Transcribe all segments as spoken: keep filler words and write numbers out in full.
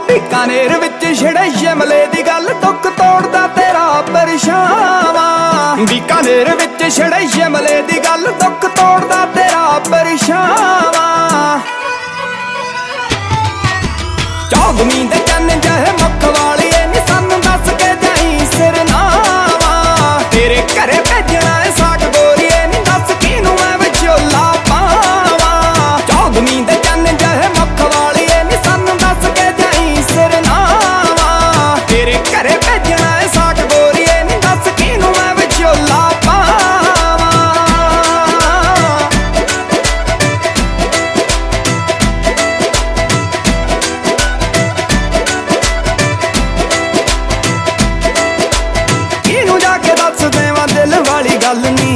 बीकानेर विच छिड़े शिमले दी गल दुख तोड़दा तेरा परछावा। बीकानेर विच छिड़े शिमले दी गल दुख तोड़दा तेरा परछावा। चौगमी दे चन्न जहे मुख वालिए नी सानू दस के जाई सिरनावा। तेरे घरे भेजना है साक गोरीए नी दस किनू मैं विचोला पावा। चौगमी दे चन्न जहे मुख वालिए नी सानू दस के जाई सिरनावा। तेरे घरे भेजना है साक गोरीए नी दस किनू मैं विचोला पावा। किनू जाके दस देवां दिल वाली गल नी,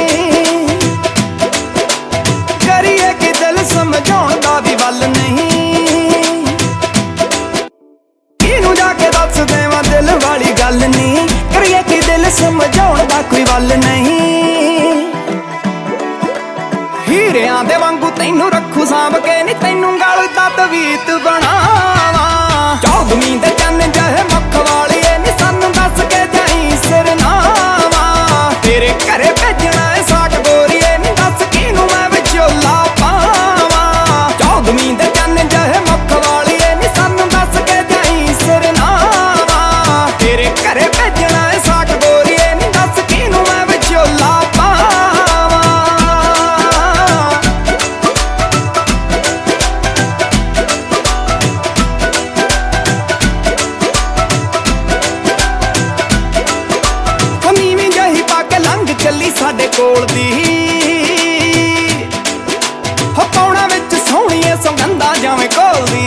करिए कि दिल समझाउण दा भी वल नहीं। किनू जाके दस देवां दिल वाली गल नी, करिए कि दिल समझाउण दा कोई वल नहीं। हीरियां दे वांगू तैनू रखू सांभ के नी तैनू गल दा तवीत बनावा। चौगमी दे चन्न जहे मुख वालिए नी सानू दस के जाई सिरनावा। तेरे घरे भेजना है साक गोरीए नी दस किनू मैं विचोला पावा। चौगमी दे चन्न जहे मुख वालिए नी सानू दस के जाई सिरनावा। तेरे घरे भेजना है साक गोरीए नी दस किनू मैं विचोला पावा। नीवीं जही पा के लंघ चली साडे कोल दी, हो पौड़ा विच सोहणीए सुगंधा जावें घोलदी।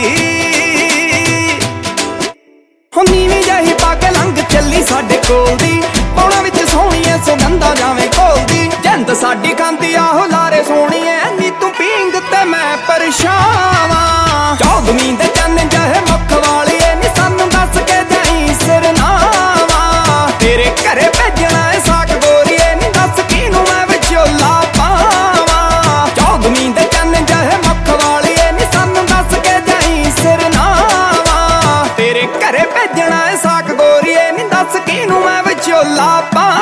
हो नीवीं जही पा के लंघ चली साडे कोल दी, पौड़ा विच सोहणीए सुगंधा जावें घोलदी। जिंद साडी खांदी आहो लारे सोहणीए नी तू पींग ते मैं परछावा। चौगमी दे चन्न जहे मुख वालिए नी सानू दस के जाई सिरनावा। तेरे घरे भेजना है साक गोरीए नी दस किनू मैं विचोला पावा। चौगमी दे चन्न जहे मुख वालिए नी सानू दस के जाई सिरनावा। तेरे घरे भेजना है साक गोरीए नी दस किनू मैं विचोला पावा।